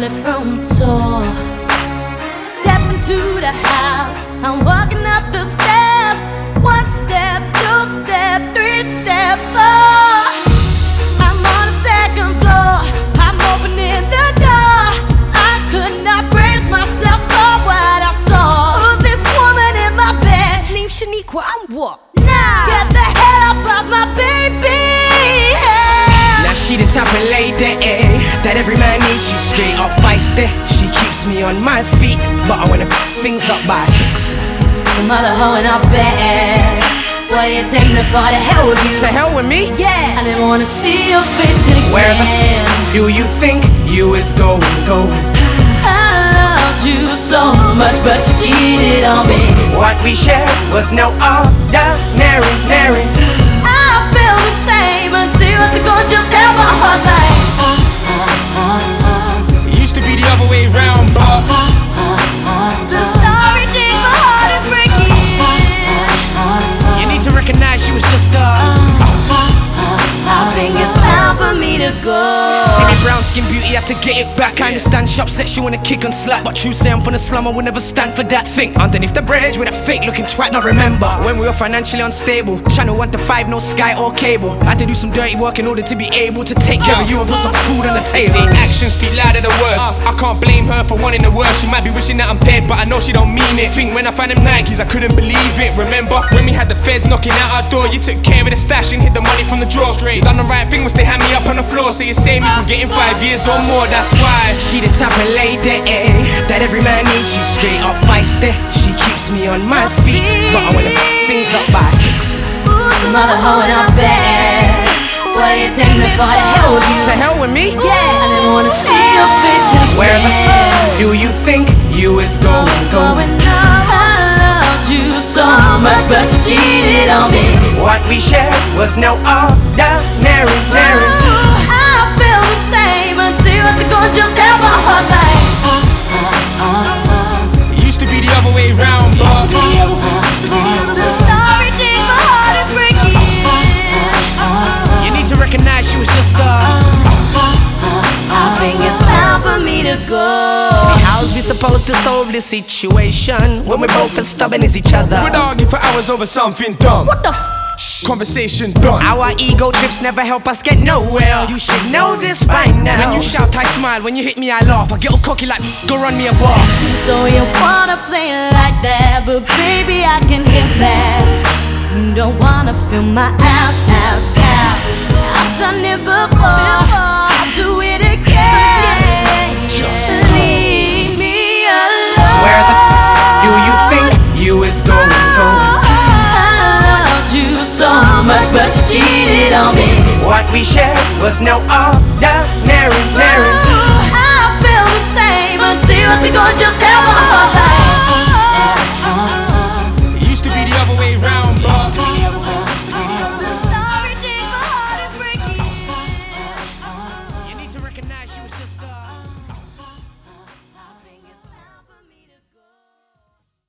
different tour. Step into the house, I'm walking up the stairs. One step, two step, three step, four. I'm on the second floor, I'm opening the door. I could not brace myself for what I saw. Who's this woman in my bed? Named Shaniqua, I'm what? Now get the hell up of my baby. Now she the type of lady that every man needs. She's straight up feisty. She keeps me on my feet, but I wanna things up by some other hoe in our bed. What do you take me for? The hell with you? To hell with me? Yeah, I didn't wanna see your face again. Where the do you think you is going? I loved you so much, but you cheated on me. What we shared was no ordinary. I feel the same until it's gonna just have a heart like. It used to be the other way round, but The story changed, my heart is breaking. you need to recognize she was just I think it's time for me to go. See me brown skin beauty, had to get it back. I understand shop set, she wanna kick and slap, but true say I'm from the slum, I will never stand for that thing. Underneath the bridge with a fake looking twat, not remember when we were financially unstable. Channel 1 to 5, no Sky or cable. I had to do some dirty work in order to be able to take care of you and put some food on the table. See, actions speak louder than words. I can't blame her for wanting the worst. She might be wishing that I'm dead, but I know she don't mean it. Think when I found them Nikes, I couldn't believe it. Remember when we had the feds knocking out our door? You took care of the stash and hid the money from the drawer. Done the right thing was they had me up on the floor, so you saved me from getting 5 years or more. That's why she the type of lady that every man needs. She's straight up feisty. She keeps me on my feet, but I wanna things up by Some other hoe in our bed. What do you take me for? The hell with you? To hell with me? Yeah, I didn't wanna see your face again. Where the do you think you is going? I loved you so much, but you cheated on me. What we shared was no ordinary. I feel the same until it's gonna just have a heart like. it used to be the other way round, but The story changed, my heart is breaking. you need to recognize she was just I think it's time for me to go. See, how's we supposed to solve this situation when we're both as stubborn as each other? we'd argue for hours over something dumb. What the Conversation done. Our ego trips never help us get nowhere. You should know this by now. When you shout, I smile. When you hit me, I laugh. I get all cocky like go run me a bar. So you wanna play like that, but baby I can hear that. You don't wanna feel my ass. I've done it before, I'll do it again. Just leave me alone. Where the do you think you is going? I loved you so much, but you cheated on me. What we shared was no ordinary. I feel the same until it's gonna just have a heart like.